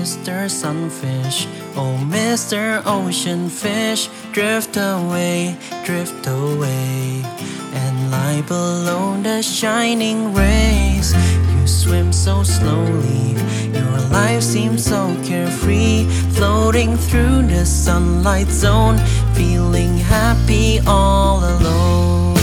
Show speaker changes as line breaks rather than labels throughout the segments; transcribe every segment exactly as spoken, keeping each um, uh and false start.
Mister Sunfish, oh Mister Ocean Fish, drift away, drift away, and lie below the shining rays. You swim so slowly, your life seems so carefree, floating through the sunlight zone, feeling happy all alone.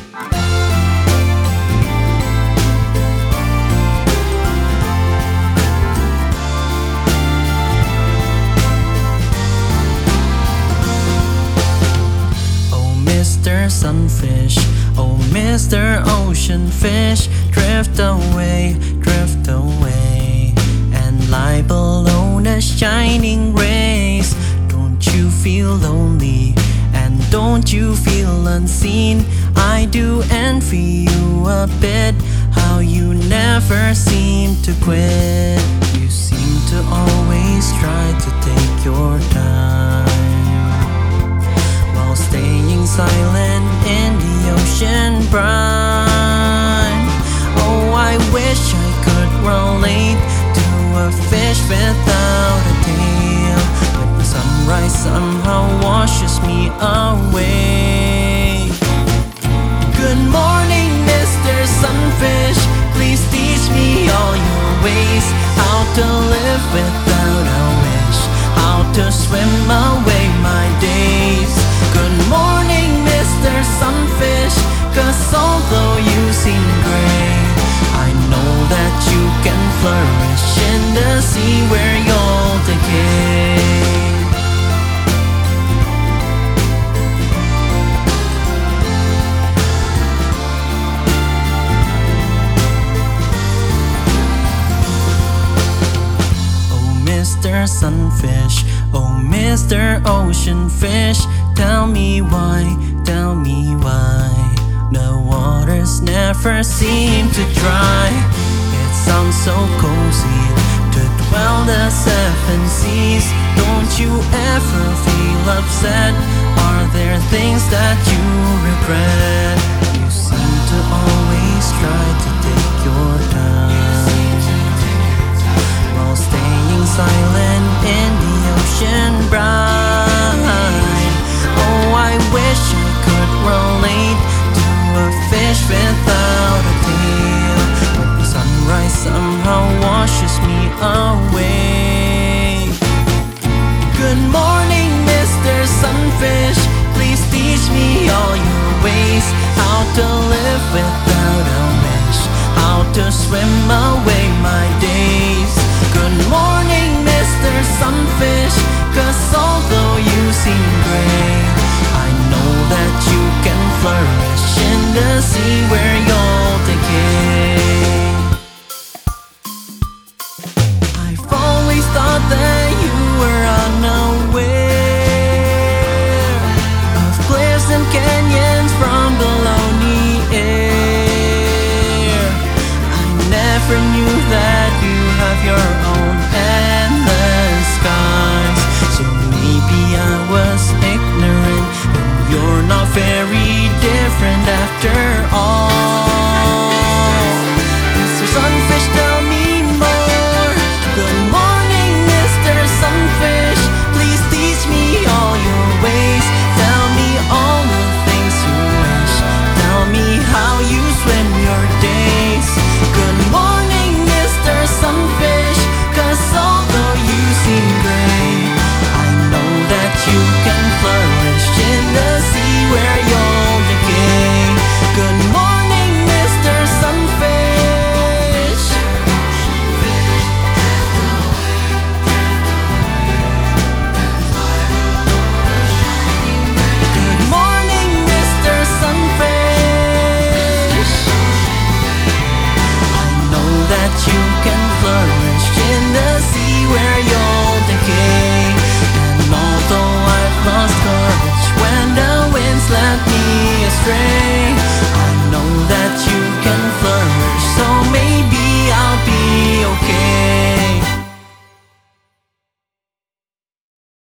Mister Sunfish, oh Mister Ocean Fish, drift away, drift away, and lie below the shining rays. Don't you feel lonely, and don't you feel unseen? I do envy you a bit, how you never seem to quit. You seem to always try to take your time, staying silent in the ocean brine. Oh, I wish I could relate to a fish without a tail, but the sunrise somehow washes me away. Good morning, Mister Sunfish, please teach me all your ways, how to live without a wish, how to swim away my days. Good morning, Mister Sunfish, 'cause although you seem gray, I know that you can flourish in the sea where you'll decay. Oh, Mister Sunfish, oh Mister Ocean Fish, tell me why, tell me why the waters never seem to dry. It sounds so cozy to dwell the seven seas. Don't you ever feel upset? Are there things that you regret? You seem to always try to take your time, while staying silent in the ocean brine. Oh, I wish I could relate to a fish without a tail, but the sunrise somehow washes me away. Good morning, Mister Sunfish, please teach me all your ways, how to live without a wish, how to swim away